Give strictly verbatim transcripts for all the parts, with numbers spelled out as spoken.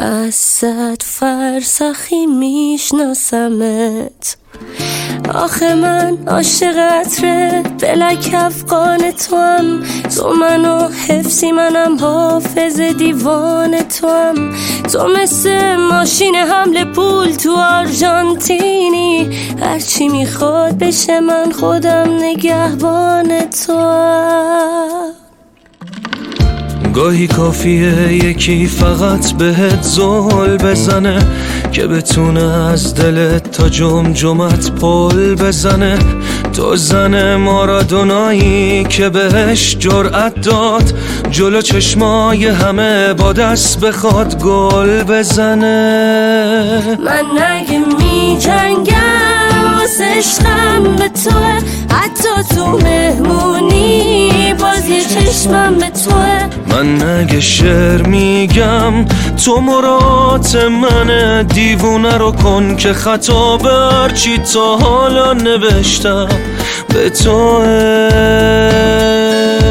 از صد فرسخی میشناسمت. آخه من عاشق عطر دلک افغان تو هم، تو منو حفظی منم حافظ دیوان تو هم. تو مثل ماشین حمل پول تو آرژانتینی، هرچی میخواد بشه من خودم نگهبان تو هم. گاهی کافیه یکی فقط بهت زل بزنه که بتونه از دلت تا جمجمت پل بزنه. تو زن مارادونایی که بهش جرأت داد جلو چشمای همه با دست بخواد گل بزنه. من نگه می جنگم واسه عشقم به توه، حتی تو مهمونی باز یه چشمم به توه. من نگه شعر میگم تو مراد من، دیوونه رو کن که خطا بر چی تا حالا نوشتم به توه.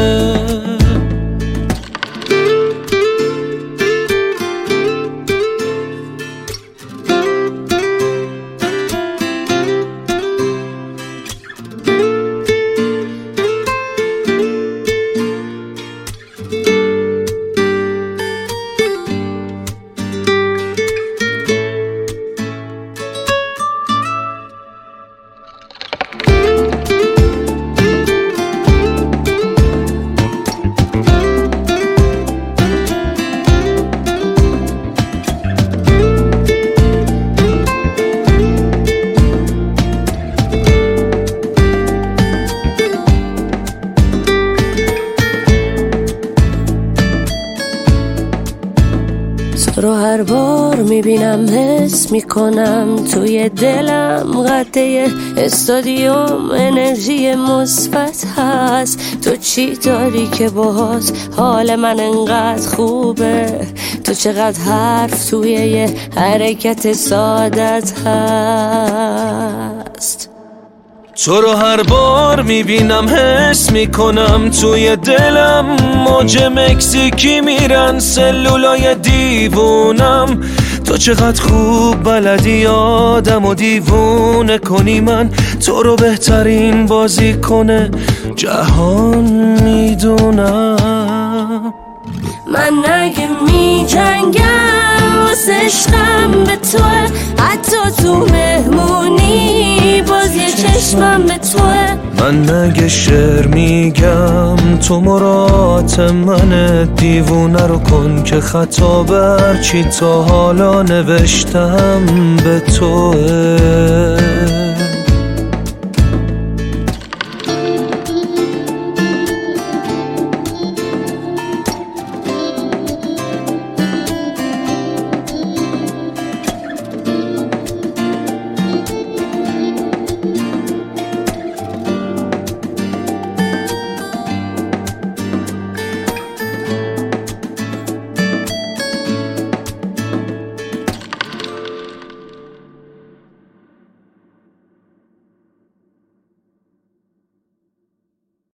تو رو هر بار میبینم حس میکنم توی دلم قده استادیوم انرژی مثبت هست. تو چی داری که باهات حال من انقدر خوبه؟ تو چقدر حرف توی یه حرکت سادت هست. تو رو هر بار میبینم حس میکنم توی دلم موج مکزیکی میرن سلولای دیوونم. تو چقدر خوب بلدی آدم و دیوونه کنی، من تو رو بهترین بازی کنه جهان میدونم. من نگه می جنگم واسه عشقم به توه، حتی تو مهمونی باز یه چشمم به توه. من نگه شعر میگم تو مراد من، دیوونه رو کن که خطا بر چی تا حالا نوشتم به توه.